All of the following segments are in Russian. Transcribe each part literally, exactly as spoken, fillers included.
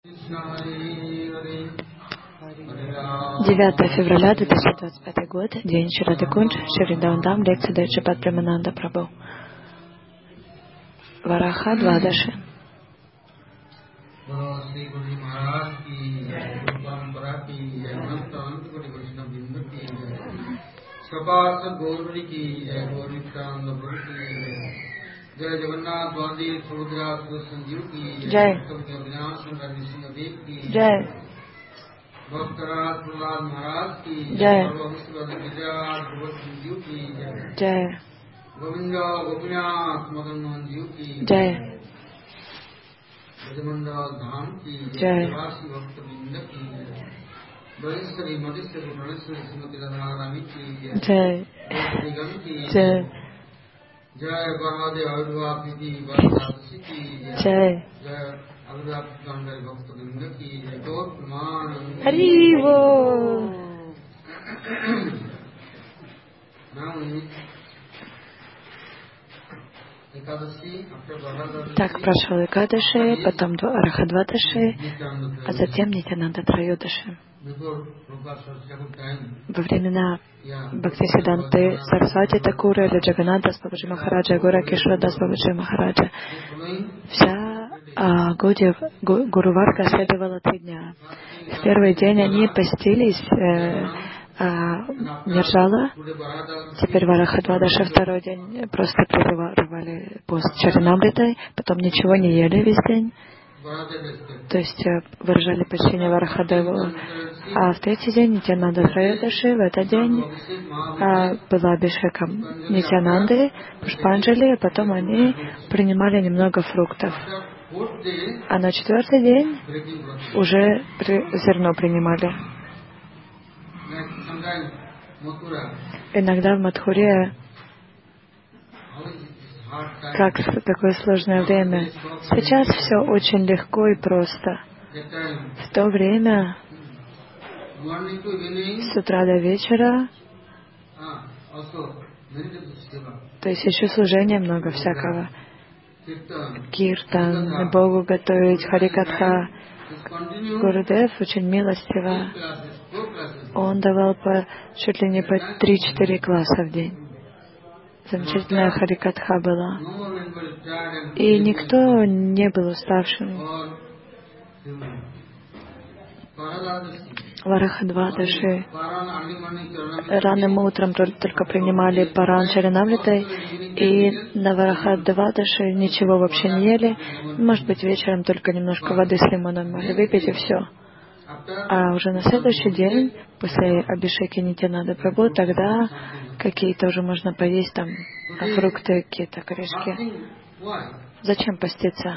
девятое февраля две тысячи двадцать пятый год, день Шрады Кунж, Шри Даунтам, лекция дает Шрипад Премананда Прабху. Вараха Двадаши. जय जगन्नाथ बलदेव सुभद्रा संजीव की जय जय भक्तराज प्रहलाद महाराज की जय संजीव की जय गोविंद गोपीनाथ मदन मोहन जीव की जय ब्रजमंडल धाम की जय भक्त वृंद की बलेश्वरी मधेश्वरी प्रणेश्वरी श्रीमती राधा रानी की जय निगम की जय जय बहादेव आविर्भाव निधि बरदासी की जय जय आविर्भाव गंगा भक्त वृंद की गौर प्रमाण हरि वो Так прошел Экадаши, потом до Арахадвадаши, а затем Нитянанда Трайодаши. Во времена Бхактисиданты Сарасвати Такура или Джаганната Бабаджи Махараджа, Гора Кешвадас Бабаджи Махараджа, вся а, Гуди, Гу, Гуруварга следовала три дня. В первый день они постились э, а, Нирджала, теперь Варахадвадаша второй день просто прерывали пост Чаринамритой, потом ничего не ели весь день, то есть выражали почтение Варахадеву. А в третий день Нитянанда Трайодаши, в этот день а, была Абхишека Нитянанды, Пушпанджали, а потом они принимали немного фруктов. А на четвертый день уже при, зерно принимали. Иногда в Мадхуре, как такое сложное время, сейчас все очень легко и просто. В то время с утра до вечера, то есть еще служения много всякого. Киртан, Богу готовить, Харикатха. Гурудев очень милостиво. Он давал по, чуть ли не по три-четыре класса в день. Замечательная Харикатха была. И никто не был уставшим. Варахадвадаши ранним утром только принимали паран Чаринамритой, и на Варахадвадаши ничего вообще не ели. Может быть, вечером только немножко воды с лимоном могли выпить, и все. А уже на следующий день, после Абхишеки Нитянанды Прабху, тогда какие-то уже можно поесть, там, фрукты, какие-то корешки. Зачем поститься?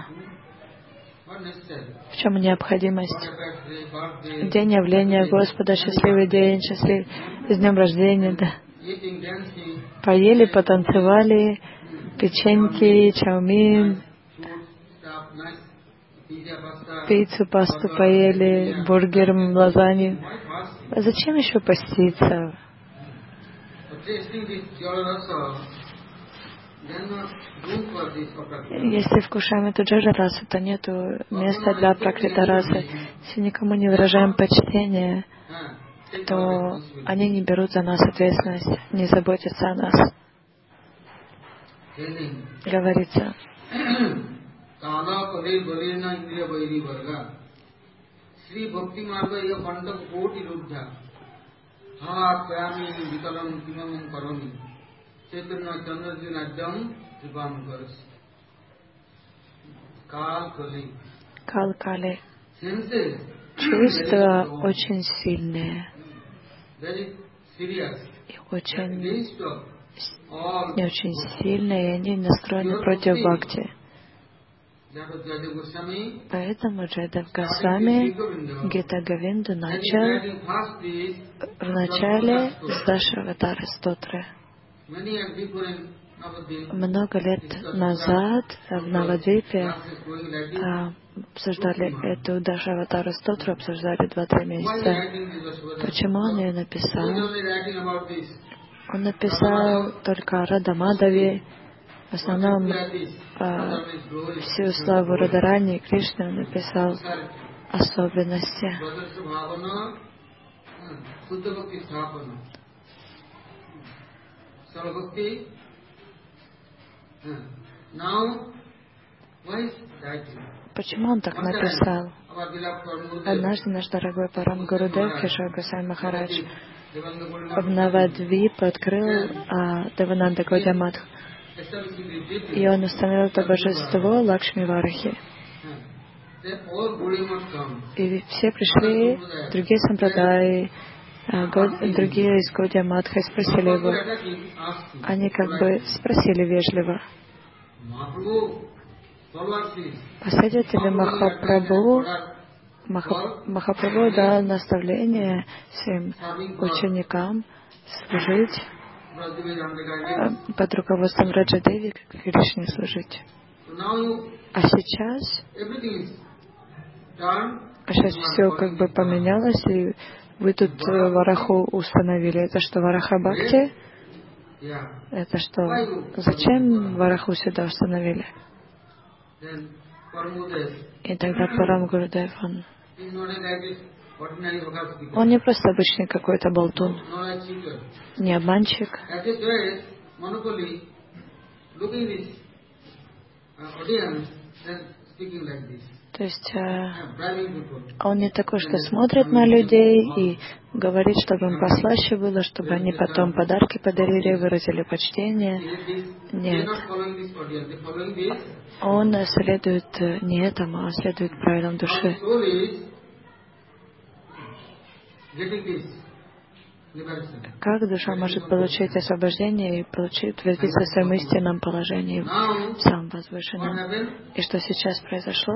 В чем необходимость? День явления Господа, счастливый день, счастливый, с днем рождения, да. Поели, потанцевали, печеньки, чаумин, пиццу, пасту поели, бургер, лазанью. А зачем еще поститься? Если вкушаем эту джаджарасу, то нет места для пракритарасы. Если никому не выражаем почтение, то они не берут за нас ответственность, не заботятся о нас. Говорится. Кал-кали. Чувства очень сильные и очень, и очень сильные, и они настроены против бхакти. Поэтому Джайадев Госвами Гита Говинду начал вначале с Дашаватара Стотры. Много лет назад в Навадвипе обсуждали эту Дашаватара Стотру, обсуждали два-три месяца. Почему он ее написал? Он написал только о Радамадаве, в основном всю славу Радарани и Кришны он написал. особенности. Почему он так написал? Однажды наш дорогой Парам Гурудев Кешав Госвами Махарадж в Навадвип открыл а, Девананда Гаудия-матх, и он установил это божество Лакшми Варахи. И все пришли, другие сампрадаи, другие из Гаудия-матха, и спросили его. Они как бы спросили вежливо: последователи Махапрабху, Маха, Махапрабху дал наставление всем ученикам служить под руководством Раджадеви, как Кришне служить. А сейчас, а сейчас все как бы поменялось, и вы тут Вараху установили. Это что, Вараха Бхакти? Это что? Зачем Вараху сюда установили? И тогда Парам Гурудев, он, он не просто обычный какой-то болтун, не обманщик. То есть э, он не такой, что смотрит на людей и говорит, чтобы им послаще было, чтобы они потом подарки подарили, выразили почтение. Нет. Он следует не этому, а следует правилам души. Как душа может получить освобождение и получить, утвердиться в своем истинном положении, самым возвышенном? И что сейчас произошло?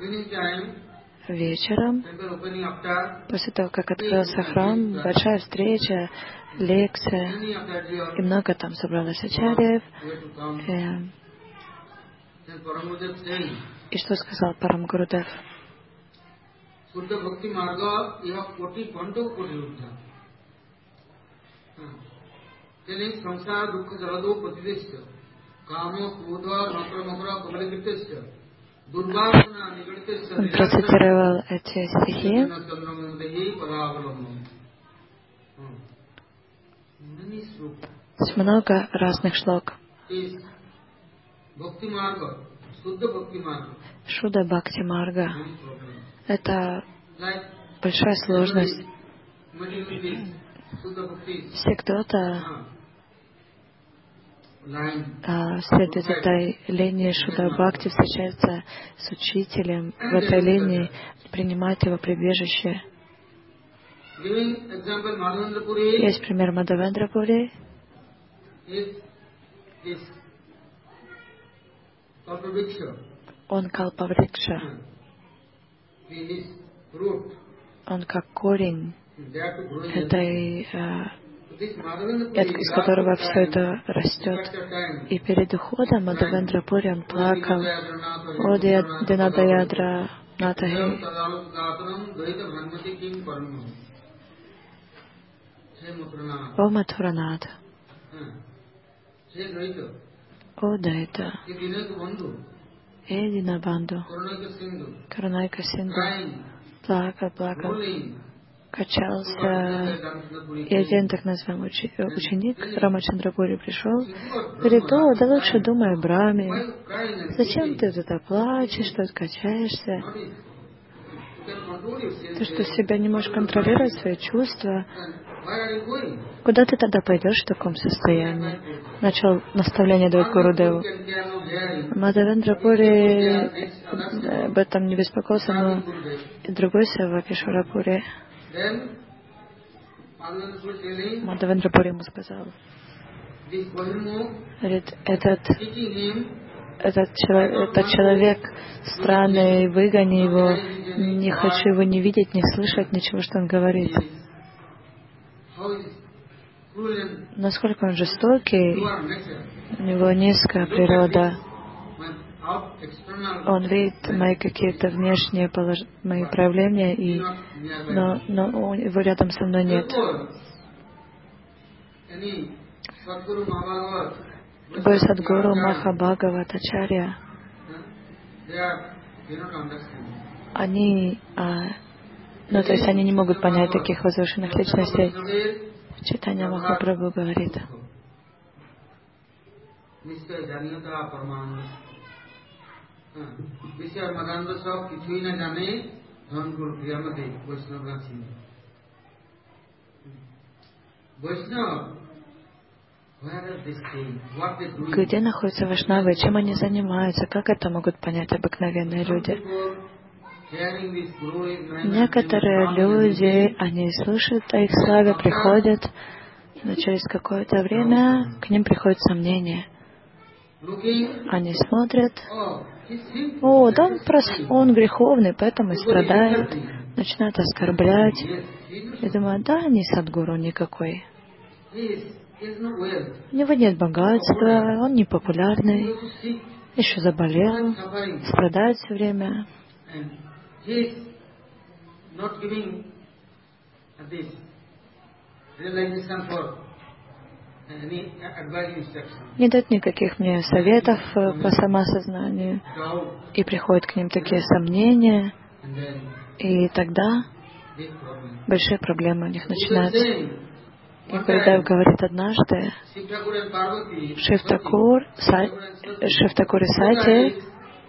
Вечером, после того, как открылся храм, большая встреча, лекция, и много там собралось ачарьев. И, и что сказал Парам Гурудев? Он процитировал эти стихи. Есть много разных шлок. Шуда Бхакти Марга — это большая сложность. Если кто-то а, следует этой линии Шуда Бхакти, встречается с учителем в этой линии, принимает его прибежище. Есть пример Мадхавендра-пури. Он Калпаврикша. Он как корень этой, э, из которого все это растет. И перед уходом Мадхавендра-пури он плакал: «О Динадайадра Натахи, о Матхуранат, о Дайта, э Динабанду, Карунайка Синду». Плакал, плакал, качался. И один так называемый ученик Рамачандра-пури пришел, говорит: «О, да лучше думай о Брахме. Зачем ты туда плачешь, тут качаешься? Ты что, себя не можешь контролировать, свои чувства? Куда ты тогда пойдешь в таком состоянии?» Начал наставление давать Гурудеву. Мадхавендра-пури об этом не беспокоился, но и другой севак Ишвара-пури. Мадхавендра-пури ему сказал: говорит, этот, этот, человек, этот человек странный, выгони его, не хочу его не видеть, не слышать ничего, что он говорит. Насколько он жестокий, у него низкая природа. Он видит мои какие-то внешние полож... мои проявления, и... но, но его рядом со мной нет. Любой Садгуру, Махабхагават, Ачарья, они, а, ну то есть они не могут понять таких возвышенных личностей. Чайтанья Махапрабху говорит: где находятся вайшнавы, чем они занимаются, как это могут понять обыкновенные люди? Некоторые люди, они слышат о их славе, приходят, но через какое-то время к ним приходят сомнения. Они смотрят: о, да он, прос... он греховный, поэтому и страдает. Начинают оскорблять. И думают: да, не садгуру никакой. У него нет богатства, он не популярный, еще заболел, страдает все время. Не дает никаких мне советов по самосознанию. И приходят к ним такие сомнения. И тогда большие проблемы у них начинаются. И Гурудев говорит однажды, Шив Такур, Са... Шив Такур и Сати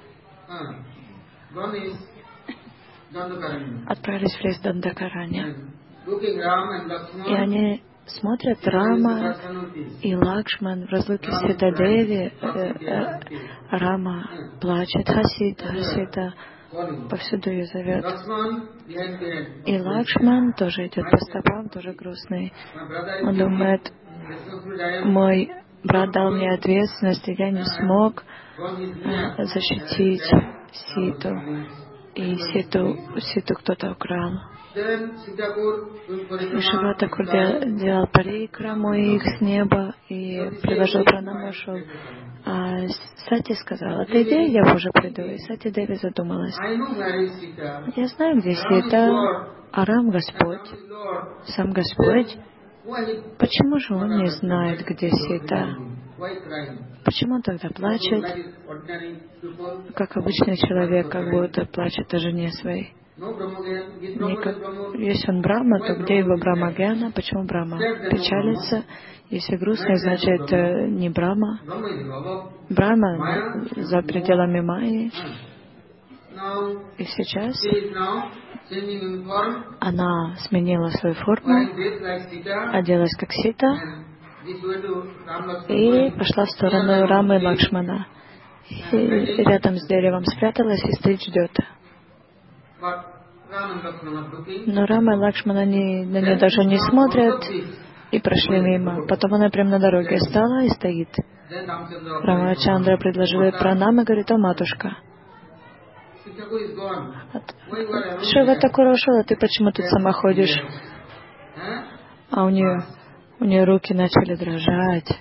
отправились в лес Дандакарани. И они смотрят, Рама и Лакшман в разлуке с Ситадеви. Э, э, Рама плачет: Хасита, Хасита. Повсюду ее зовет. И Лакшман тоже идет по стопам, тоже грустный. Он думает: мой брат дал мне ответственность, и я не смог э, защитить Ситу. И Ситу, Ситу кто-то украл. И Шива Такур делал парикраму их с неба и предложил пранаму, ушел. А Сати сказала: отойди, я уже приду. И Сати Деви задумалась: я знаю, где Сита, а Рам Господь, сам Господь. Почему же он не знает, где Сита? Почему он тогда плачет, как обычный человек, как будто плачет о жене своей? Никак... Если он Брахма, то где его Брахма-гьяна? Почему Брахма печалится? Если грустный, значит не Брахма. Брахма за пределами Майи. И сейчас она сменила свою форму, оделась как Сита и пошла в сторону Рамы и Лакшмана. И рядом с деревом спряталась и стоит, ждет. Но Рама и Лакшман, они на нее даже не смотрят и прошли мимо. Потом она прямо на дороге стала и стоит. Рамачандра предложил ей пранам и говорит: о, матушка, Шива Такур ушел, а ты почему тут сама ходишь? А у нее, у нее руки начали дрожать.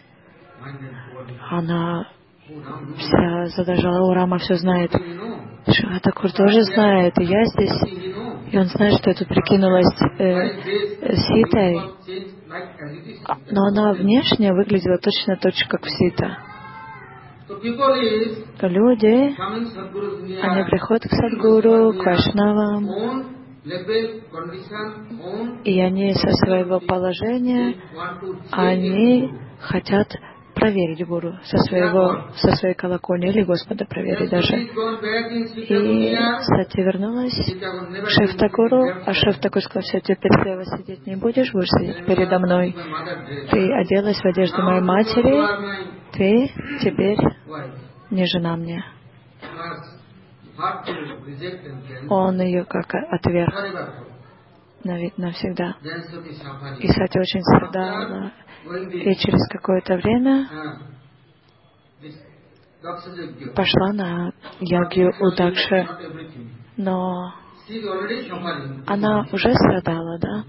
Она вся задрожала. О, Рама все знает. Шива Такур тоже знает, и я здесь. И он знает, что я тут прикинулась э, Ситой. Но она внешне выглядела точно точно как Сита. Люди, они приходят к Садгуру, к Вайшнавам, и они со своего положения, они хотят проверить Гуру со своего, со своей колокольни, или Господа проверить даже. И Сати вернулась к Шив Такуру, а Шив Такур сказал: все, теперь слева сидеть не будешь, будешь сидеть передо мной. Ты оделась в одежду моей матери, ты теперь не жена мне. Он ее как отверг навсегда. И Сати очень страдала. И через какое-то время пошла на ягью у Дакши. Но она уже страдала, да?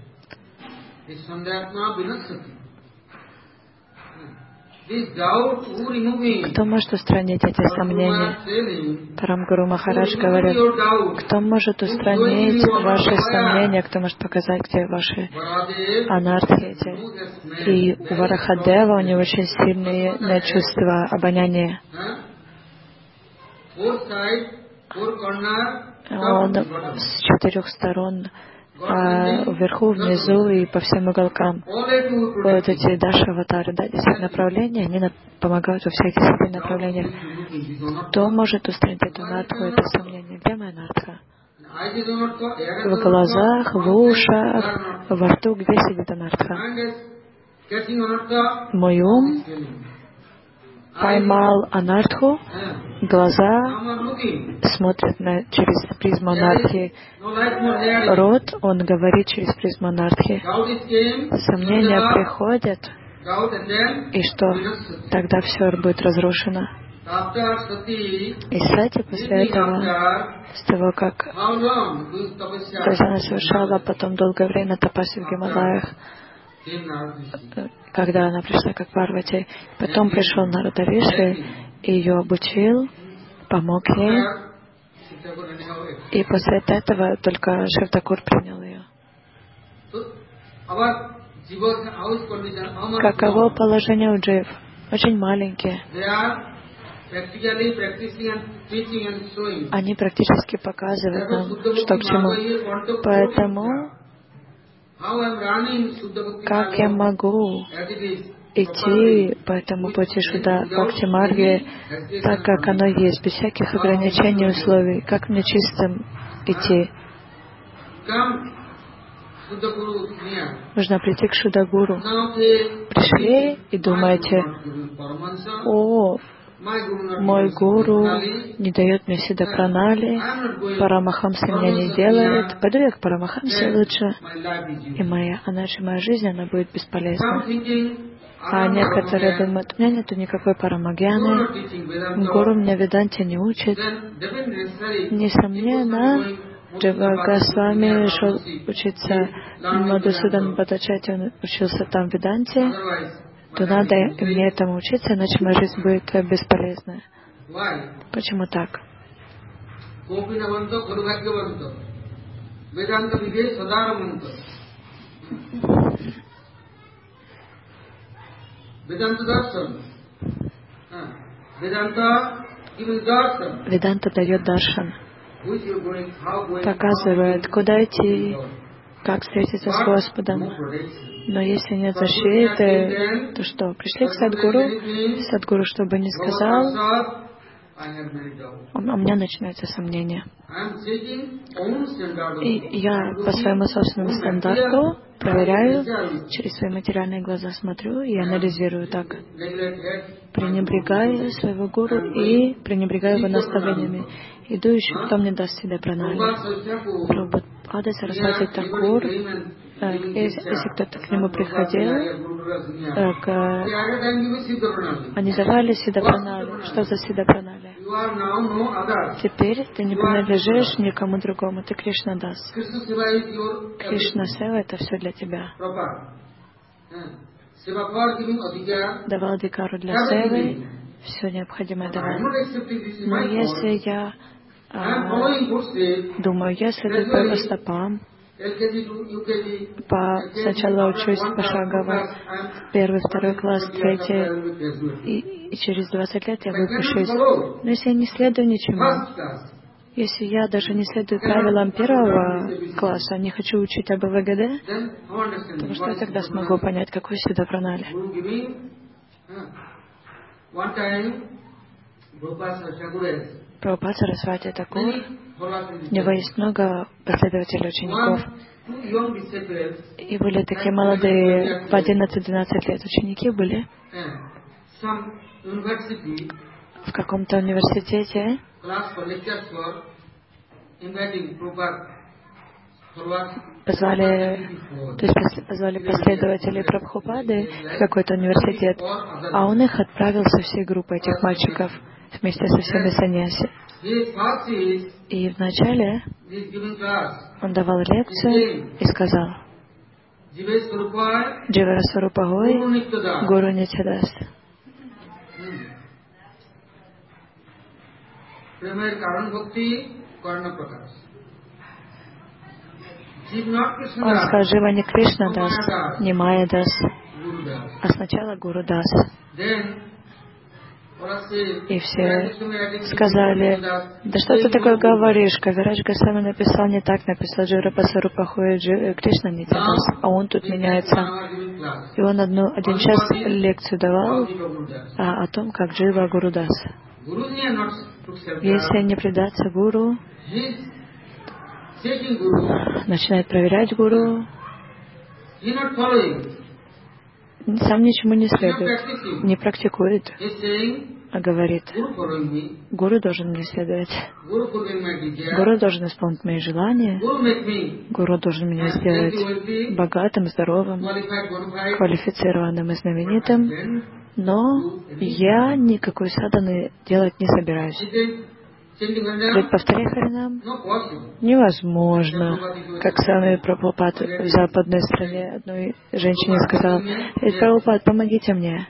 Кто может устранить эти сомнения? Парамгуру Махарадж говорит: кто может устранить ваши сомнения, кто может показать, где ваши анархи эти? И у Варахадева, у него очень сильные чувства обоняния. Он с четырех сторон, а вверху, внизу и по всем уголкам. Вот эти даши аватары, да, десять направлений, они помогают во всех десяти направлениях. Кто может устранить эту анартху, это сомнение? Где моя анартха? В глазах, в ушах, во рту, где сидит анартха? Мой ум поймал анартху, глаза смотрят на, через призму анархии, рот, он говорит через призму анархии. Сомнения приходят, и что? Тогда все будет разрушено. И сати после этого, с того, как Гажана совершала потом долгое время тапасию в Гималаях, когда она пришла как Парвати, потом пришел Нарада Риши и ее обучил, помог ей, и после этого только Шив Такур принял ее. Каково положение у джив? Очень маленькие. Они практически показывают нам, что к чему. Поэтому, как я могу идти по этому пути Шуда Бхакти Марги, так как оно есть, без всяких ограничений и условий, как мне чистым идти? Нужно прийти к Шудагуру. Пришли и думаете: о, мой гуру не дает мне Сидха Пранали, Парамахамса меня не делает, пойду я к Парамахамсе лучше, и моя, иначе моя жизнь, она будет бесполезна. А некоторые думают: у меня нету никакой парамагьяны, гуру меня Веданте не учит. Несомненно, Джива Госвами шел учиться, Мадхусудан Бхаттачарья, он учился там в Веданте, то надо мне этому учиться, иначе моя жизнь будет бесполезна. Почему так? Веданта дает даршан, показывает, куда идти, как встретиться с Господом. Но если нет защиты, то что? Пришли к Садгуру, Садгуру, что бы ни сказал, у меня начинается сомнение. И я по своему собственному стандарту проверяю, через свои материальные глаза смотрю и анализирую так. Пренебрегаю своего гуру и пренебрегаю его наставлениями. Иду еще, кто мне даст Сидха Пранали. Прабхупада Сарасвати Такур, если, если кто-то к нему приходил, к, они давали Сидха Пранали. Что за Сидха Пранали? Теперь ты не принадлежишь никому другому, ты Кришна Дас. Кришна Сева — это все для тебя. Давал Дикару для Севы, все необходимое давал. Но если я а, думаю, я следую по его стопам, по, сначала учусь пошагово, первый, второй класс, третий, и, и через двадцать лет я выпущусь. Но если я не следую ничему, если я даже не следую правилам первого класса, не хочу учить об ВГД, то что я тогда смогу понять, какой Сидха Пранали? Прабхупада Сарасвати Такур, у него есть много последователей, учеников. И были такие молодые, по одиннадцать-двенадцать лет ученики были в каком-то университете. Позвали, то есть позвали последователей Прабхупады в какой-то университет, а он их отправил со всей группой этих мальчиков вместе со всеми саньяси. И вначале он давал лекцию и сказал: Дживара Сварупагой, Гуру Нитьядаст. Он сказал: Жива не Кришна Дас, не Майя Дас, а сначала Гуру Дас. И все сказали: да что ты такое говоришь? Кавирадж Госвами написал не так, написал Дживрапа Сварупа Хоя Кришна Нитядас, а он тут меняется. И он одну, один час лекцию давал а, о том, как Джива Гурудас. Если не предаться гуру, начинает проверять гуру, сам ничему не следует, не практикует, а говорит: гуру должен мне следовать, гуру должен исполнить мои желания, гуру должен меня сделать богатым, здоровым, квалифицированным и знаменитым, но я никакой садханы делать не собираюсь. Ведь повторяй Харинам невозможно. Как Свами Прабхупад в западной стране одной женщине сказал: Прабхупад, помогите мне.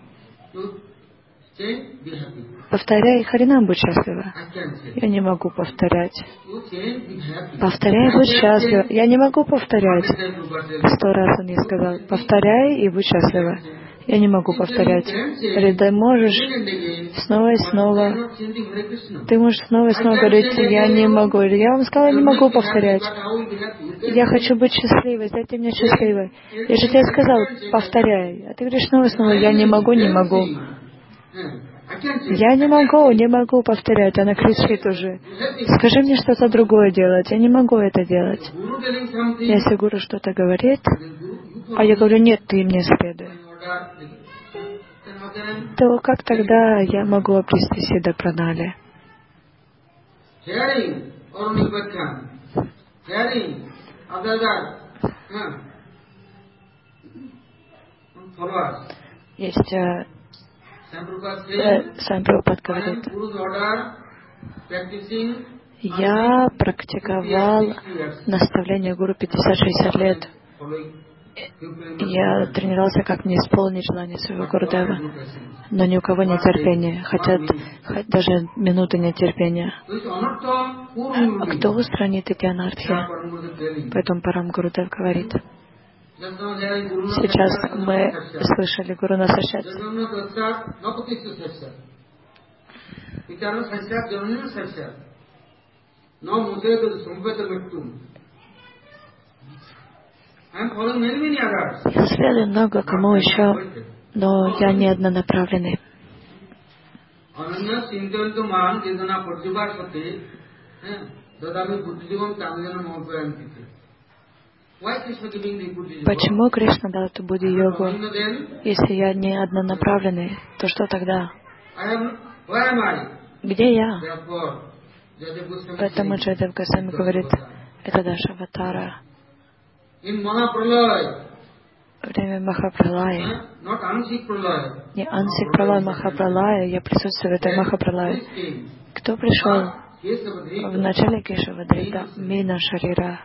Повторяй Харинам, будь счастлива. Я не могу повторять. Повторяй, будь счастлива. Я не могу повторять. Сто раз он ей сказал: повторяй и будь счастлива. Я не могу повторять. Говорит: да можешь снова и снова. Ты можешь снова и снова говорить: я не могу. Я вам сказала, не могу повторять. Я хочу быть счастливой, сделайте меня счастливой. Я же тебе сказал, повторяй. А ты говоришь снова и снова: я не могу, не могу. Я не могу, не могу повторять. Она кричит уже: скажи мне что-то другое делать. Я не могу это делать. Если гуру что-то говорит, а я говорю: нет, ты мне следуй, то как тогда я могу обрести Сиддха Пранали? Есть э, э, сам Прабхупад говорит: я практиковал наставление гуру пятьдесят-шестьдесят лет. Я тренировался, как мне исполнить желание своего Гурудева. Но ни у кого нет терпения. Хотят хоть даже минуты нет терпения. А кто устранит эти анархии? Поэтому Парам Гурудев говорит. Сейчас мы слышали Гуру Насашат. Я следую много кому еще, но я не однонаправленный. Почему Кришна дал эту Будди-йогу? Если я не однонаправленный, то что тогда? Где я? Поэтому Джайадев Госвами говорит: это даже аватара. Время Махапралая. Не Ансик Пралая, Махапралая. Я присутствую в этой Махапралае. Кто пришел в начале Кешавадрита? Мина Шарира.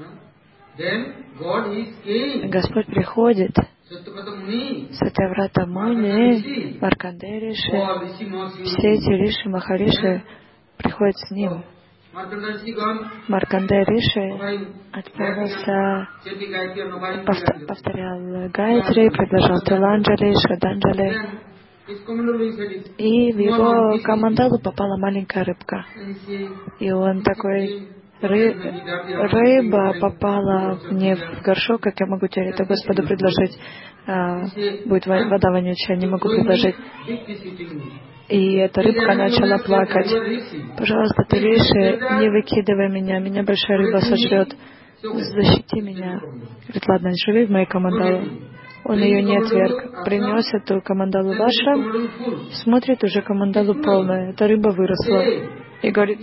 Господь приходит. Сатяврата Муни, Маркандей Риши, все эти Риши, Махариши приходят с ним. Маркандей Риши отправился, повторял Гайатри, предложил Тиланджали, Шраданджали, и в его камандалу попала маленькая рыбка. И он такой: Ры... рыба попала мне в горшок, как я могу теперь это Господу предложить? А, будет вода вонючая, не могу предложить. И эта рыбка начала плакать: пожалуйста, ты, Риши, не выкидывай меня, меня большая рыба сожрет, защити меня. Говорит: ладно, живи в моей камандале. Он ее не отверг, принес эту камандалу в ашрам, смотрит, уже камандалу полная, эта рыба выросла. И говорит: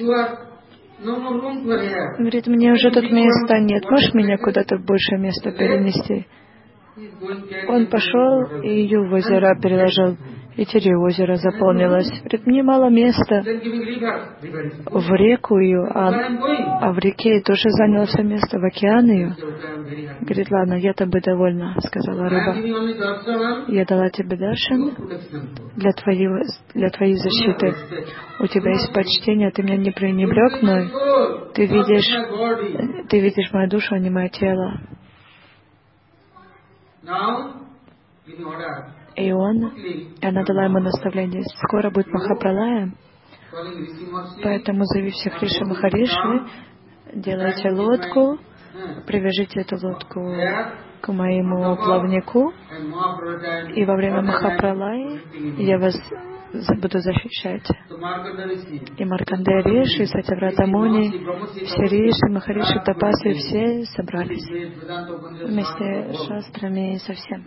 говорит, мне уже тут места нет, можешь меня куда-то в большее место перенести? Он пошел и ее в озеро переложил. И теперь озеро заполнилось. Говорит: мне мало места. В реку ее, а, а в реке тоже заняло все место, в океан ее. Говорит: ладно, я тобой довольна, сказала рыба. Я дала тебе даршан для твоей, для твоей защиты. У тебя есть почтение, ты меня не пренебрег мной. Ты видишь, ты видишь мою душу, а не мое тело. И он, она дала ему наставление: скоро будет Махапралая, поэтому зови всех Риши Махариши, делайте лодку, привяжите эту лодку к моему плавнику, и во время Махапралаи я вас буду защищать. И Маркандея Риши, Сатяврата Муни, все Риши, Махариши, Тапаси, все собрались вместе с шастрами и со всем.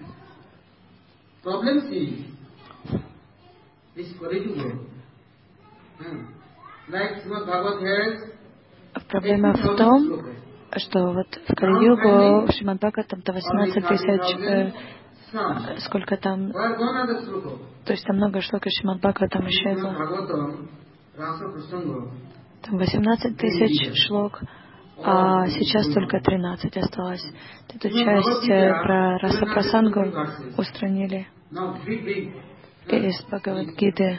Проблема в том, что вот в Кали-югу, в Шримад Бхагаватам-то восемнадцать тысяч, э, сколько там, то есть там много шлок, и Шримад Бхагаватам исчезло. Там восемнадцать тысяч шлок, а сейчас только тринадцать осталось. Эту часть э, про Раса Прасангу устранили из Бхагавад-гиты.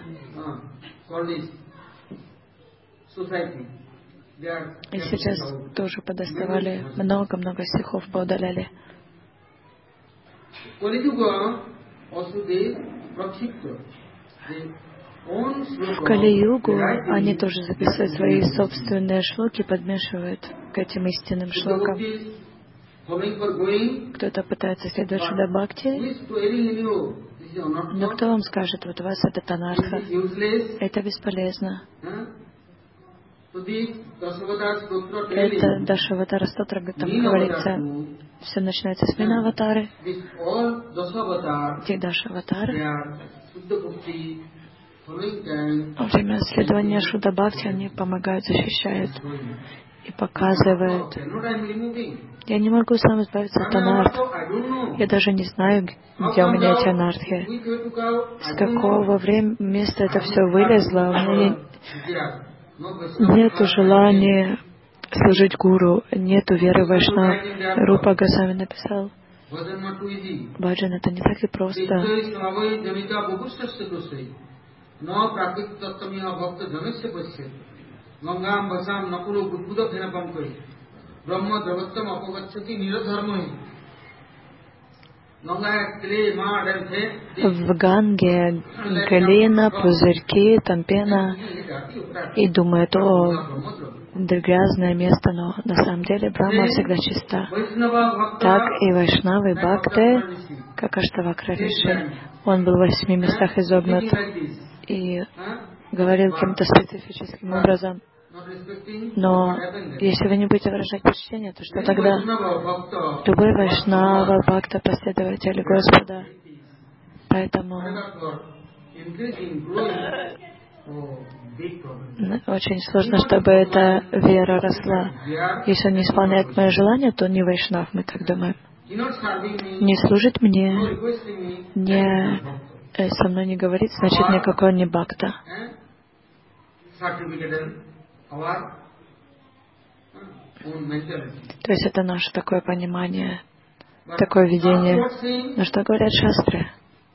И сейчас тоже подоставали, много-много стихов поудаляли. В Кали-югу они тоже записывают свои собственные шлоки, подмешивают к этим истинным шлокам. Кто-то пытается следовать Шуда Бхакти, но кто вам скажет, вот у вас это Танарха, это бесполезно. Это Дашаватара стотра, там говорится, все начинается с Винаватары. Эти Дашаватары во время следования Шуда Бхакти они помогают, защищают и показывают. Я не могу сам избавиться от анарх. Я даже не знаю, где у меня эти анархи. С какого времени места это все вылезло. У меня нету желания служить гуру, нету веры в Вайшнав. Рупа Госвами написал: баджан — это не так и просто. В Ганге глина, пузырьки, там пена, и думает: о, грязное место, но на самом деле Брахма всегда чиста. Так и Вайшнавы, Бхакты, как Аштавакра Риши, он был в восьми местах изогнут и говорил каким-то специфическим образом. Но если вы не будете выражать почтение, то что тогда? Любой Вайшнава, Бхакта, последователь Господа. Поэтому очень сложно, чтобы эта вера росла. Если он не исполняет мое желание, то он не Вайшнав, мы так думаем. Не служит мне, не со мной не говорит, значит, никакой он не Бхакта. То есть это наше такое понимание, такое видение. Но что говорят шастры?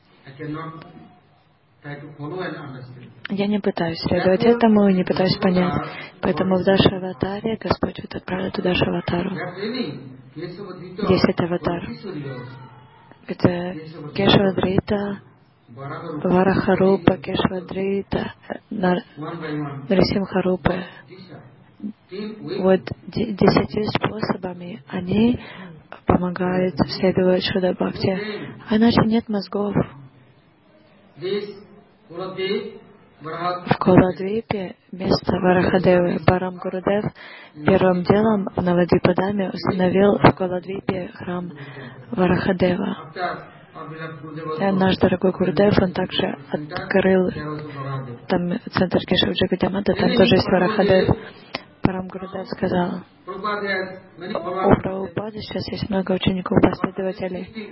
Я не пытаюсь следовать этому и не пытаюсь понять. Поэтому в Дашаватаре Господь вот отправил туда Дашаватару. Десять аватар. Это Кешавадрита, Варахарупа, Кешавадрита, Нарисимхарупа. Вот десятью способами они помогают следовать Шуда Бхакти. А иначе нет мозгов. В Коладвипе место Варахадевы Парам Гурудев первым делом в Навадвипадаме установил в Коладвипе храм Варахадева. И наш дорогой Гурудев, он также открыл там центр Кешав Джагадимата, там тоже есть Варахадев. Парам Гурудев сказал: у Прабхупады сейчас есть много учеников, последователей.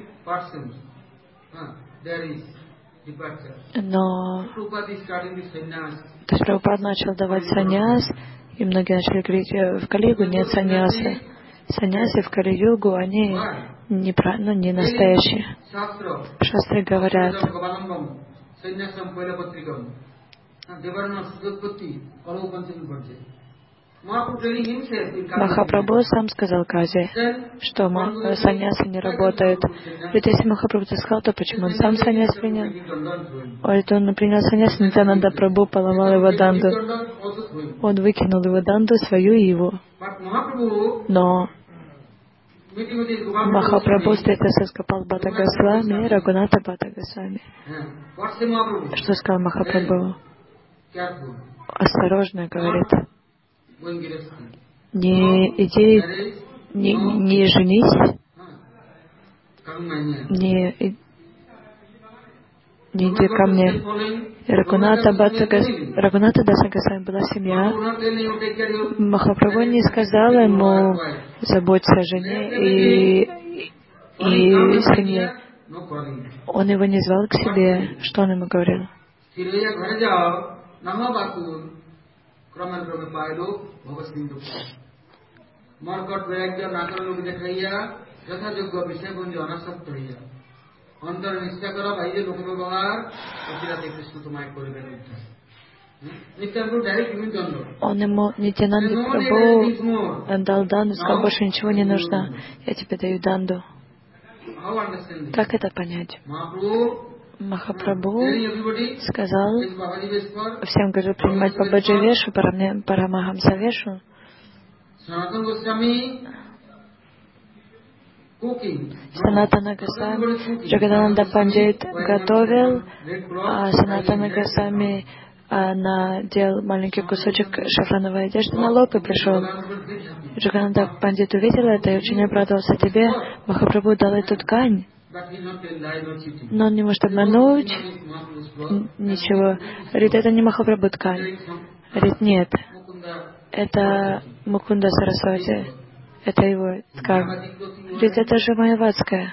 Но то есть Прабхупад начал давать саньяс, и многие начали говорить: в Кали-югу нет саньяса. Саньясы в Кали-югу, они не, ну, не настоящие. Шастры говорят: Махапрабху сам сказал Казе, что саньясы не работают. Ведь если Махапрабху это сказал, то почему он сам саньяс принял? Это он принял саньяс, Нитьянанда Прабху поломал его данду. Он выкинул его данду, свою и его. Но Махапрабху встретился с Гопал-бхатта Госвами и Рагунатха Бхатта Госвами. Что сказал Махапрабху? Осторожно, говорит. Не иди, не, не женись, не, не иди ко мне. Рагунатха Даса Госвами была семья. Махапрабху не сказал ему заботься о жене и, и семье. Он его не звал к себе. Что он ему говорил? Он ему, Нитьянанда Прабху, дал данду, сказал, больше ничего не нужно, я тебе даю данду. Как это понять? Махапрабху сказал, всем говорил принимать Бабаджи Вешу, Парамахамса Вешу. Санатана Госвами, Джагадананда Пандит готовил, а Санатана Госвами надел маленький кусочек шафрановой одежды на лоб и пришел. Джагадананда Пандит увидел это и очень обрадовался. Тебе Махапрабху дал эту ткань, но он не может обмануть ничего. Говорит, это не Махапрабху ткань. Говорит, нет, это Мукунда Сарасвати. Это его ткань. Говорит, это же майявадская.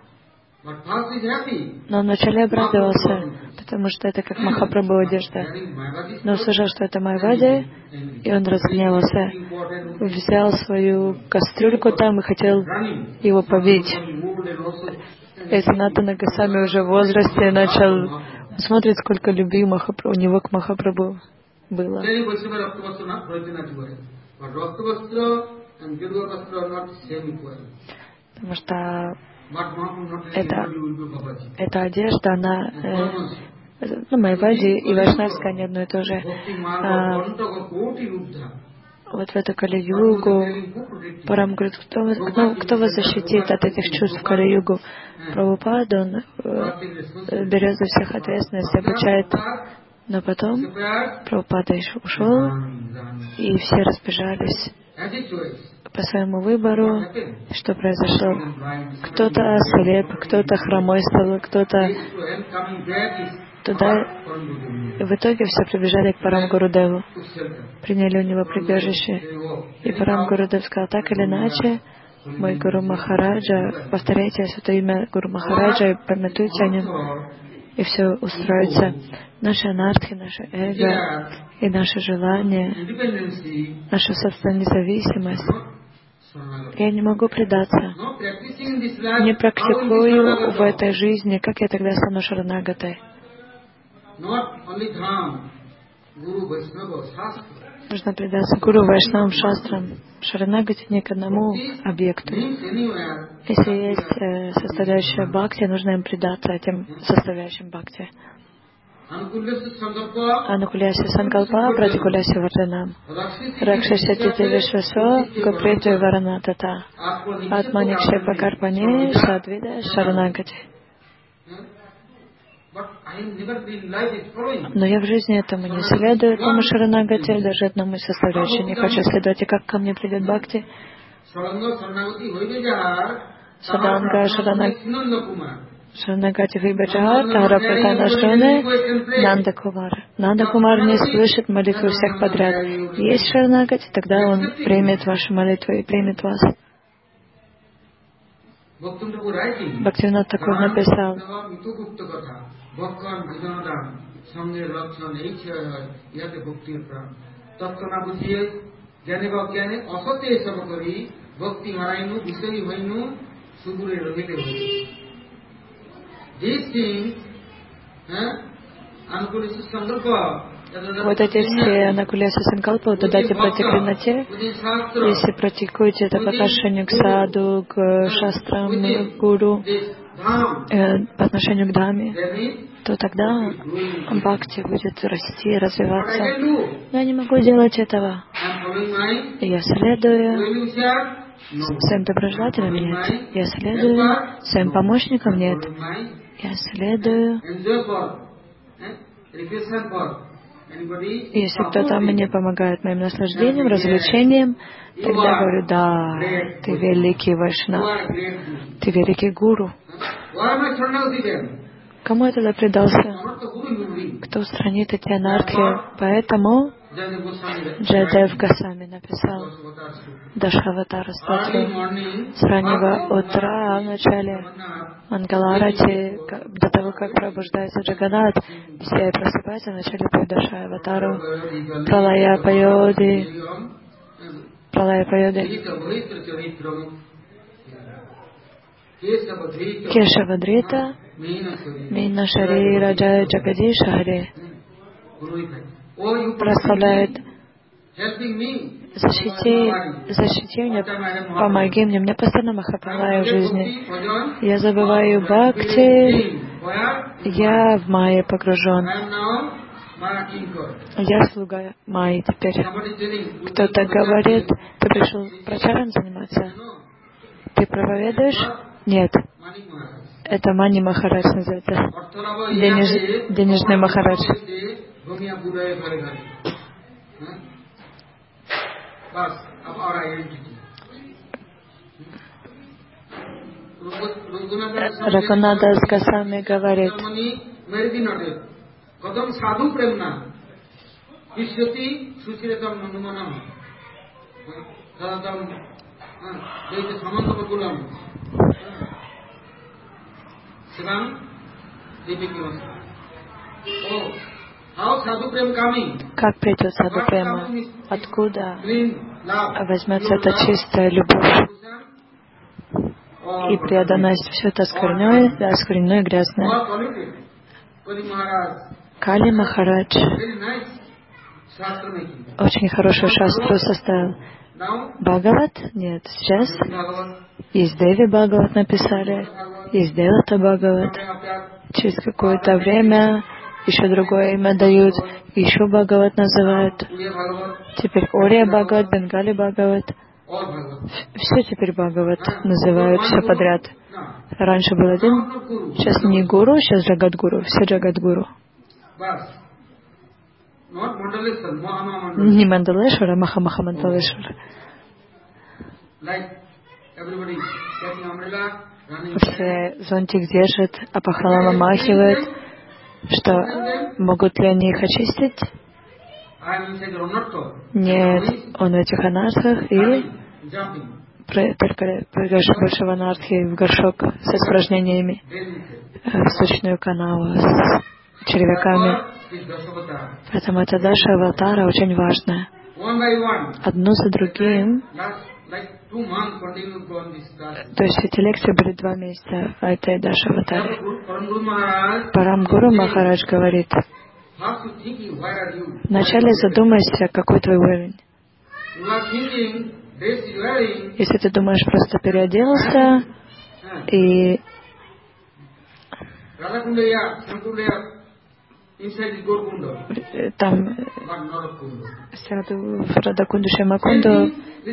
Но он вначале обрадовался, потому что это как Махапрабху одежда. Но услышал, что это майявади, и он разгневался. Взял свою кастрюльку там и хотел его побить. И Санатана Госвами уже в возрасте начал... Он смотрит, сколько любви Махапрабху, у него к Махапрабху было. Потому что эта, эта одежда, она, э, ну, майявади и вайшнавская, они одно и то же. А, вот в эту Кали-югу, Парам говорит, кто, кто, кто вас защитит от этих чувств в Кали-югу? Прабхупада, он э, берет за всех ответственность, обучает. Но потом Прабхупада еще ушел, и все разбежались по своему выбору. Что произошло? Кто-то ослеп, кто-то хромой стал, кто-то туда. И в итоге все прибежали к Парам Гурудеву, приняли у него прибежище. И Парам Гурудев сказал, так или иначе, мой Гуру Махараджа, повторяйте святое имя Гуру Махараджа и памятуйте о нем, и все устроится. Наши анархи, наше эго и наше желание, наша собственная независимость. Я не могу предаться. Не практикую в этой жизни. Как я тогда стану шаранагатой? Нужно предаться Гуру, Вайшнавам, Шастрам. Шаранагати не к одному объекту. Если есть э, составляющая бхакти, нужно им предаться этим составляющим бхакти. Анукуляси Санкалпа, Пратикуляси Вардhanam. Ракшасятити Вишвасо, Гопрету Варанатата. Атманикшепа Карпани, Садвида, Шаранагати. Но я в жизни этому не следую, этому Шаранагати, даже одному из составляющих не хочу следовать. И как ко мне придет бхакти? Саданга Шаранагати. Шаранагати Вибаджахар, Тарапатана Шране, Нанда Кумар. Нанда Кумар не слышит молитву всех подряд. Есть Шаранагати, тогда он примет вашу молитву и примет вас. Бхактивинод Такур написал, These things, eh, Anukulisa Sankalpa, Вот эти все накулесы санкалпа, дадати пратикринате, если практикуете это по отношению к саду, к шастрам, к гуру, э, по отношению к дхаме, то тогда бхакти будет расти, развиваться. Но я не могу делать этого. Я следую своим доброжелателям? Нет. Я следую своим помощникам? Нет. Я следую. Если кто-то мне помогает моим наслаждением, развлечением, тогда я говорю: да, ты великий вайшнав, ты великий гуру. Кому я тогда предался? Кто устранит эти анархии? Поэтому Джайадев Госвами написал Дашаватара статью с раннего утра в начале Мангаларати, до того, как пробуждается Джаганат, все просыпаются, вначале поют Дашаватару, Пралая Пайоди, Пралая Пайоди, Кешавадрита, Мина Шарира Джая Джагадиша Харе, прославляет: защити, защити меня, помоги мне. Мне постоянно махапралая в жизни. Я забываю бхакти, я в майе погружен. Я слуга майи теперь. Кто-то говорит: ты пришел прачаром заниматься? Ты проповедуешь? Нет. Это Мани Махарадж называется. Денеж, денежный Махарадж. Рагунатас Госвами говорит: как придет саду према? Откуда возьмется эта чистая любовь и преданность? Все это оскверненное, да, оскверненное и грязное. Кали Махарадж очень хорошую шастру составил. Бхагават? Нет. Сейчас есть Деви Бхагават написали, есть Девата Бхагават. Через какое-то время еще другое имя дают, еще Бхагават называют. Теперь Ория Бхагават, Бенгали Бхагават. Все теперь Бхагават называют, все подряд. Раньше был один, сейчас не гуру, сейчас Джагадгуру, все Джагадгуру. Не Мандалешвара, а Маха-Маха Мандалешвара. Все зонтик держат, а пахалама махивают. Что, могут ли они их очистить? Нет, он в этих анархах и только прыгаешь больше в анархии, в горшок с испражнениями, в сочную канаву с червяками. Поэтому эта Даша Аватара очень важная. Одно за другим. То есть эти лекции были два месяца, а это Даша Аватара. Парамгуру Махарадж говорит: вначале задумайся, какой твой уровень. Если ты думаешь, просто переоделся и там сяду в Радакунду Шямакунду,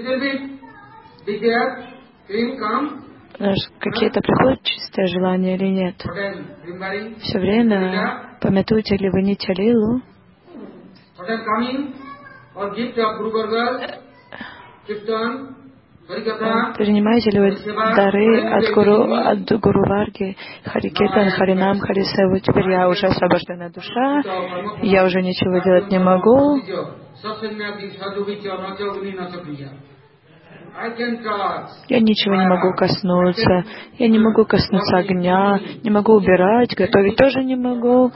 какие-то приходят чистые желания или нет? Все время помятуете ли вы Нитья Лилу? Принимаете ли вы дары от Гуру, от Гуру Варги, Харикиртан, Харинам, Харисеву? Теперь я уже освобожденная душа, я уже ничего делать не могу. Я ничего не могу коснуться, я не могу коснуться огня, не могу убирать, готовить тоже не могу.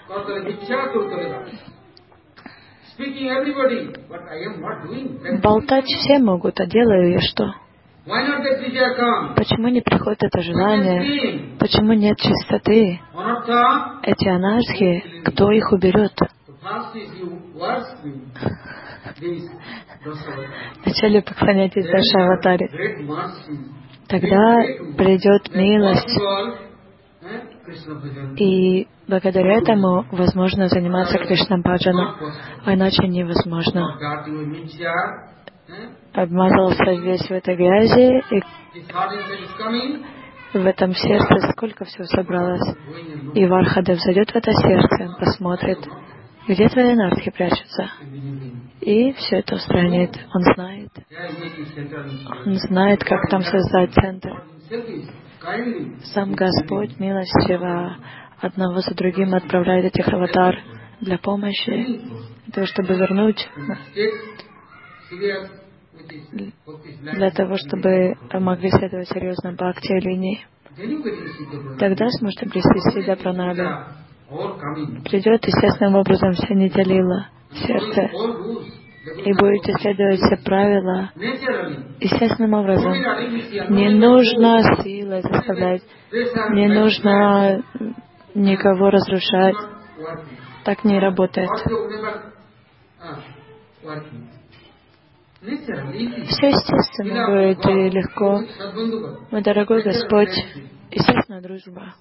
Болтать все могут, а делаю я что? Почему не приходит это желание? Почему нет чистоты? Эти анархии, кто их уберет? Вначале поклоняйтесь Дашаватаре. Тогда придет милость, и благодаря этому возможно заниматься Кришна-баджаном, а иначе невозможно. Обмазался весь в этой грязи, и в этом сердце сколько всего собралось. И Вархадев зайдет в это сердце, посмотрит, где твои энергии прячутся. И все это устранит. Он знает. Он знает, как там создать центр. Сам Господь милостиво одного за другим отправляет этих аватар для помощи, для того, чтобы вернуть, для того, чтобы могли следовать серьезно бхакти линии. Тогда сможете близки себя пранаби. Придет естественным образом вся нитя лила в сердце, и будете следовать все правила естественным образом. Не нужно силой заставлять, не нужно никого разрушать. Так не работает. Все естественно будет и легко. Мой дорогой Господь, естественная дружба.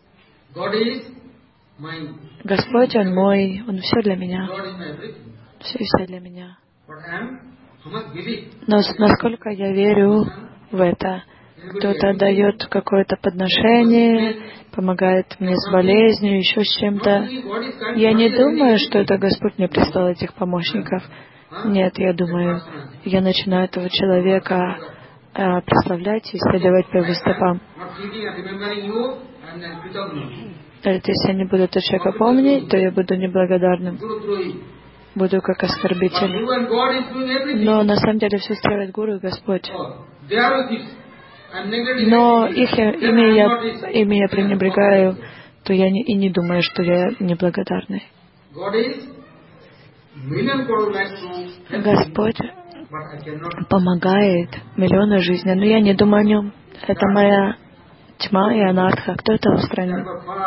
Господь, Он мой, Он все для меня. Все и все для меня. Но насколько я верю в это, кто-то дает какое-то подношение, помогает мне с болезнью, еще с чем-то. Я не думаю, что это Господь мне прислал этих помощников. Нет, я думаю, я начинаю этого человека э, прославлять и следовать по его стопам. Если я не буду этого человека помнить, то я буду неблагодарным. Буду как оскорбитель. Но на самом деле все устраивает Гуру и Господь. Но их ими я, ими я пренебрегаю, то я не, и не думаю, что я неблагодарный. Господь помогает миллионы жизней, но я не думаю о нем. Это моя тьма и анарха. Кто это устранит?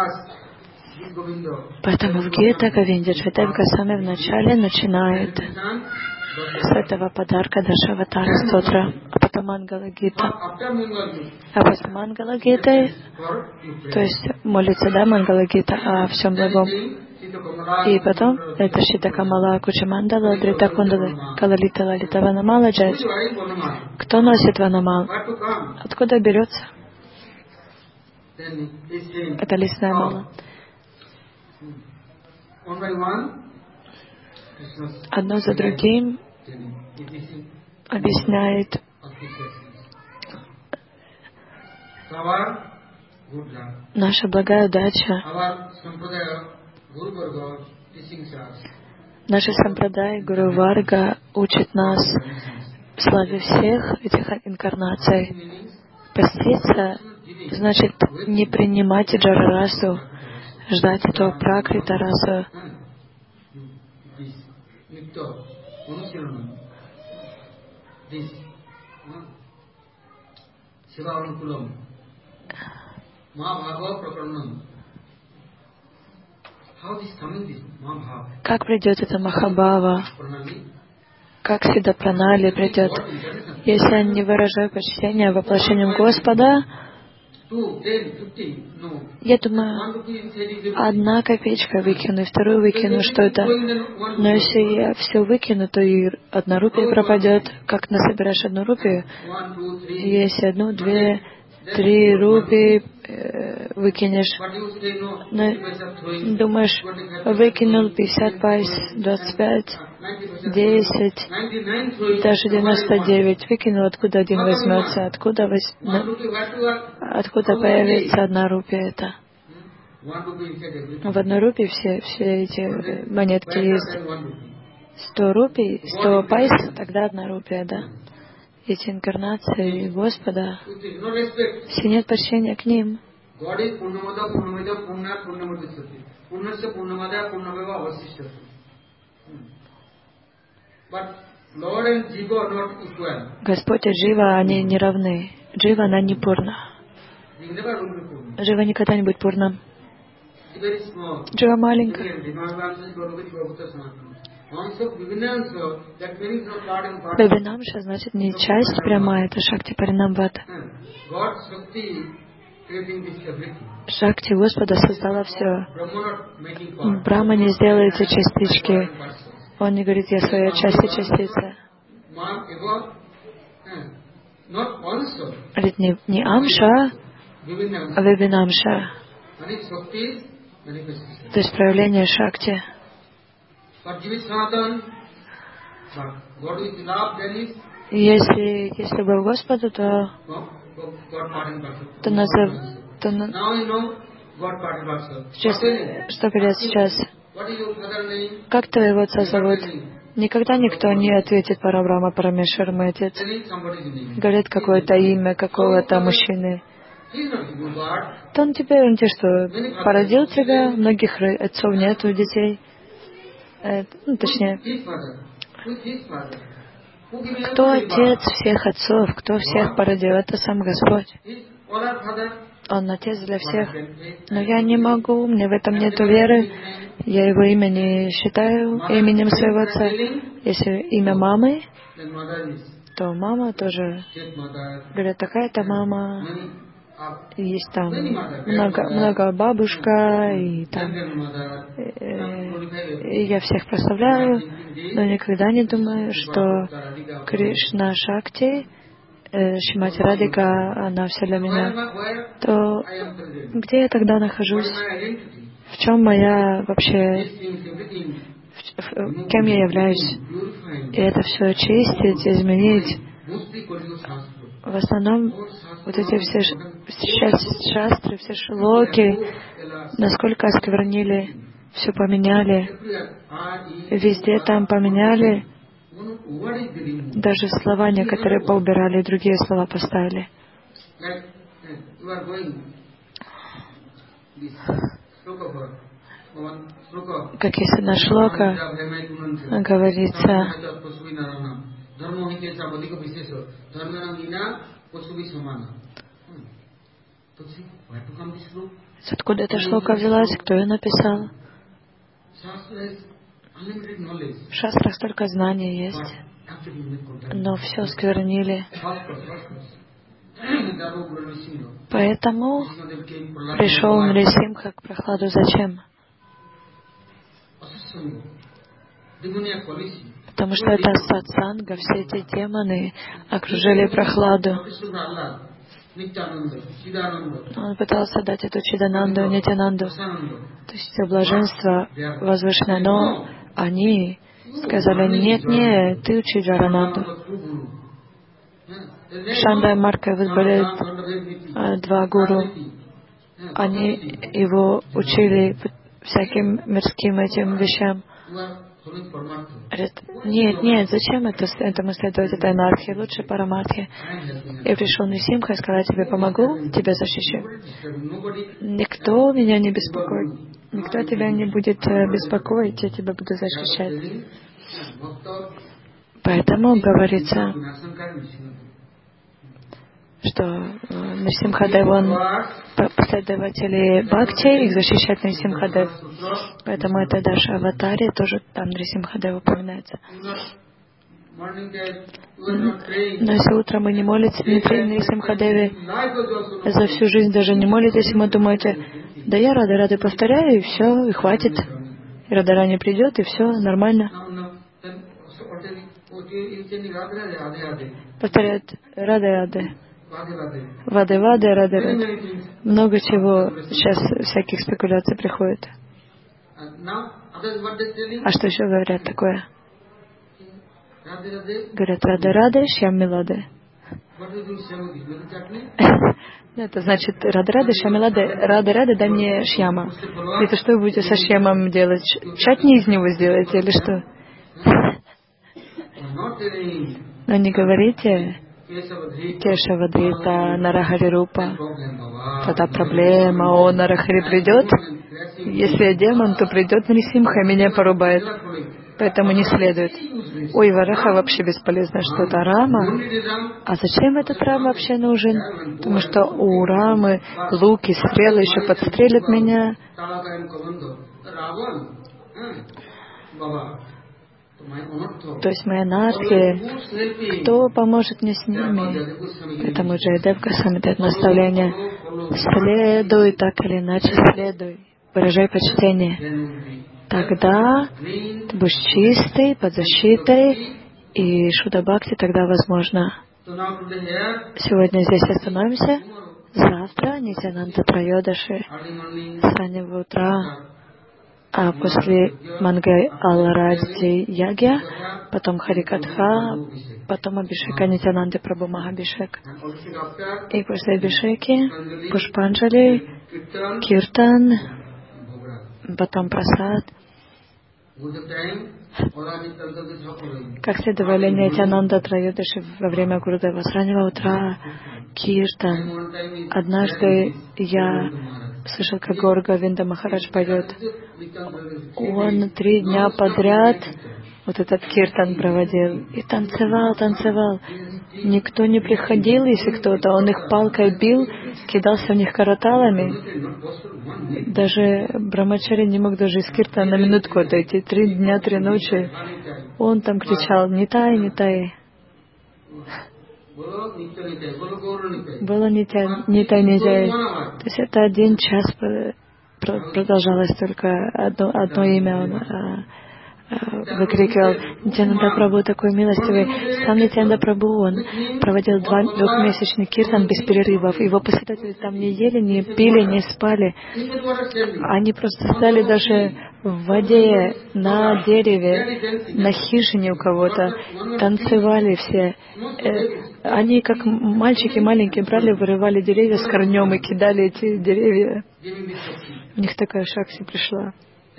Поэтому в Гита Говинде Чайтанья Госвами вначале начинает с этого подарка Дашаватара Стотра, а потом Мангала Гита. А после Мангала Гиты, то есть молится, да, Мангала Гита о всем благом. И потом это Шита Камала, Кучамандала, Дрита Кундалы, Калалита Лалита Ванамала Джадж. Кто носит Ванамал? Откуда берется? Это лесная мала. Одно за другим объясняет наша благая удача. Наши сампрадай Гуру Варга учит нас в славе всех этих инкарнаций. Поститься значит не принимать джара-расу, ждать этого пракрита расу. Как придет это Махабхава? Как Сида Пранали придет? Если я не выражаю почтение воплощением Господа, я думаю, одна копеечка выкину, и вторую выкину, что это. Но если я все выкину, то и одна рупия пропадет. Как насобираешь одну рупию? Если одну, две, три рупии э, выкинешь, но, думаешь, выкинул пятьдесят пайс, двадцать пять, десять, даже девяносто девять, выкинул, откуда один возьмется, откуда, воз... откуда появится одна рупия это. В одной рупии все, все эти монетки есть. Сто рупий, сто пайс, тогда одна рупия, да? Эти инкарнации Господа, все нет почтения к ним. Господь и Джива, они не равны. Джива, она не пурна. Джива никогда не будет пурна. Джива маленькая. Вивинамша значит не часть прямая, это Шакти Паринамбата. Шакти Господа создала все. Брахма не сделает эти частички. Он не говорит, я своя часть и частица. Говорит, не, не Амша, а Вивинамша. То есть проявление Шакти. Если, если любовь Господу, то, то, назов, то на... сейчас, что говорят сейчас? Как твоего отца зовут? Никогда никто не ответит Парабрахма Парамешвар, мой отец. Говорит какое-то имя какого-то мужчины. То он тебе, он тебе что, породил тебя, многих отцов нету, детей. Это, ну, точнее, кто отец всех отцов, кто всех породил, это сам Господь. Он отец для всех. Но я не могу, мне в этом нет веры. Я его имя не считаю именем своего отца. Если имя мамы, то мама тоже, говорят, такая-то мама. Есть там много, много бабушка, и там э, и я всех прославляю, но никогда не думаю, что Кришна Шакти, э, Шримати Радхика, она все для меня. То где я тогда нахожусь? В чем моя вообще, в, в, кем я являюсь? И это все очистить, изменить. В основном вот эти все шастры, все шлоки, насколько осквернили, все поменяли, везде там поменяли, даже слова некоторые поубирали, другие слова поставили. Как если на шлока говорится, откуда эта шлока взялась, кто ее написал? В шастрах столько знаний есть, но все сквернили. Поэтому пришел Нрисимха к Прохладу. Зачем? Потому что это сатсанга, все эти демоны окружили Прохладу. Он пытался дать эту Чидананду, Нитянанду, то есть все блаженство возвышенное, но они сказали, нет, нет, ты учи Джарананду. Шанда и Марка выбрали а, два гуру. Они его учили всяким мирским этим вещам. Говорит, нет, нет, зачем это, этому следовать этой анархии? Лучше парамархи. Я пришел Нрисимха и сказал, я тебе помогу, тебя защищу. Никто меня не беспокоит. Никто тебя не будет беспокоить, я тебя буду защищать. Поэтому говорится, что Нрисимхадев, он последователи Бхакти, их защищает Нрисимхадев. Поэтому это даже аватаре, тоже там Нрисимхадев упоминается. Но если утром вы не молитесь Нрисимхадеве, за всю жизнь даже не молитесь, ему думаете, да я рада, рада повторяю, и все, и хватит. И Радарани придет, и все, нормально. Повторяют Рады, Рады. Вады, Вады, Рады, Рады. Много чего сейчас, всяких спекуляций приходит. А что еще говорят такое? Говорят, Рады, Рады, Шьям Милады. Это значит, Рады, Рады, Шьям Милады. Рады, Рады, дай мне Шьяма. Это что вы будете со Шьямом делать? Чатни из него сделаете или что? Но не говорите Кешавадрита, Нарахари Рупа. Тогда проблема, о, Нарахари придет. Если я демон, то придет Нрисимха и меня порубает. Поэтому не следует. Ой, Вараха вообще бесполезно что-то. Рама? А зачем этот Рам вообще нужен? Потому что у Рамы луки, стрелы еще подстрелят меня. то есть мои анархии, кто поможет мне с ними? Поэтому Джайадев Госвами дает наставление: следуй, так или иначе следуй, выражай почтение. Тогда ты будешь чистый, под защитой, и Шуда Бхакти тогда возможно. Сегодня здесь остановимся. Завтра Нитьянанда Трайодаши с раннего утра, а после Мангай Аллади Ягья, потом Харикатха, потом Абишека Нитьянанды Прабху Махабишек. И после Абишеки Пушпанджали, Киртан, потом Прасад. Как следовали Нитьянанда Трайодаши во время Гурудева с раннего утра, Киртан. Однажды я слышал, как Гаур Говинда Махарадж поет. Он три дня подряд вот этот киртан проводил и танцевал, танцевал. Никто не приходил, если кто-то. Он их палкой бил, кидался в них караталами. Даже Брамачари не мог даже из киртана на минутку отойти. Три дня, три ночи. Он там кричал: «Не тай, не тай». Было не тай, не тай, не тай. То есть это один час продолжалось, только одно, одно имя он а, а, выкрикивал. Нитьянанда Прабху такой милостивый. Сам Нитьянанда Прабху, он проводил два, двухмесячный киртан без перерывов. Его последователи там не ели, не пили, не спали. Они просто стали даже в воде, на дереве, на хижине у кого-то, танцевали все. Э, они, как мальчики маленькие, брали, вырывали деревья с корнем и кидали эти деревья. У них такая шакти пришла.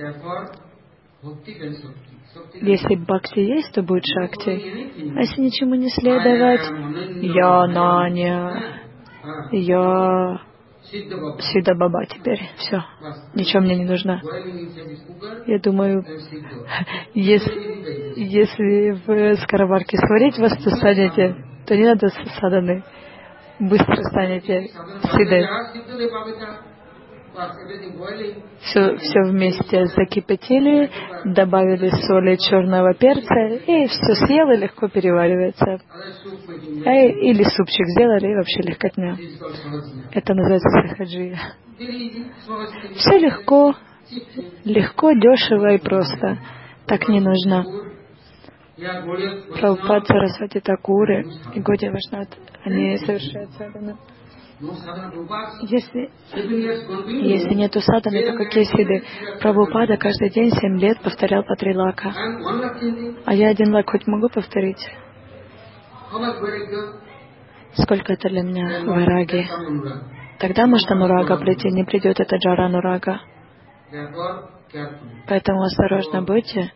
Если бхакти есть, то будет шакти. А если ничему не следовать, я Наня, я Сида Баба теперь. Все. Ничего мне не нужно. Я думаю, если, если в скороварке сварить вас, то станете, то не надо саданы. Быстро станете Сидой. Все, все вместе закипятили, добавили соли, черного перца, и все съел, и легко переваривается. А, или супчик сделали, и вообще легкотня. Это называется сахаджия. Все легко, легко, дешево и просто. Так не нужно. Прабхупад, Сарасвати Такуры и Гаудия Вайшнава, они совершают садхану. Если, если нету садханы, то какие сиды? Прабхупада каждый день семь лет повторял по три лака. А я один лак хоть могу повторить? Сколько это для меня вайраги? Тогда может анурага прийти, не придет это джара анурага. Поэтому осторожно будьте.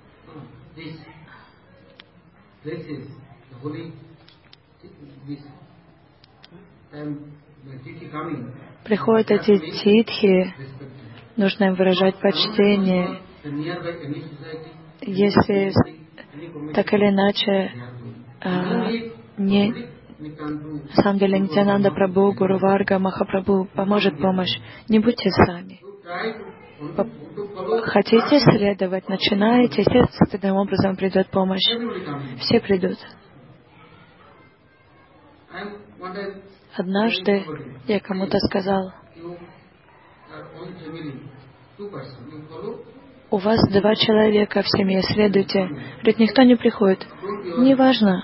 Приходят эти титхи, нужно им выражать почтение. Если так или иначе а, не, на самом деле Нитьянанда Прабху, Гуру Варга, Махапрабху поможет помощь. Не будьте сами. Хотите следовать, начинаете, естественным образом придет помощь. Все придут. Однажды я кому-то сказал: у вас два человека в семье, следуйте. Говорит, никто не приходит. Неважно.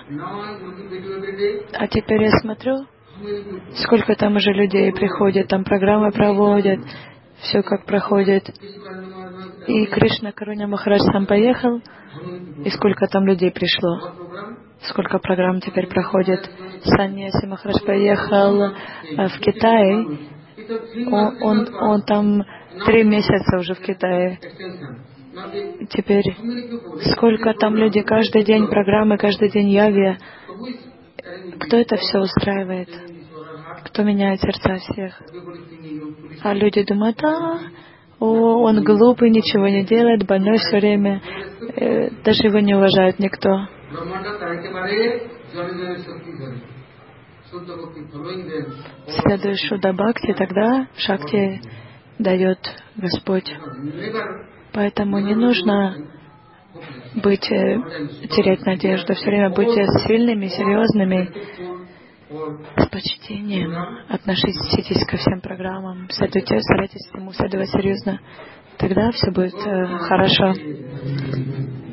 А теперь я смотрю, сколько там уже людей приходит, там программы проводят, все как проходит. И Кришна Каруня Махарадж сам поехал, и сколько там людей пришло. Сколько программ теперь проходит. Саньяси Махарадж поехал в Китай. Он, он, он там три месяца уже в Китае. Теперь сколько там людей, каждый день программы, каждый день яви. Кто это все устраивает? Кто меняет сердца всех? А люди думают: а, о, он глупый, ничего не делает, больной все время. Э, даже его не уважает никто. Следуя Шуда Бхакти, тогда Шакти дает Господь. Поэтому не нужно быть, терять надежду. Все время будьте сильными, серьезными, с почтением. Относитесь ко всем программам, следуйте, старайтесь ему следовать серьезно. Тогда все будет э, хорошо.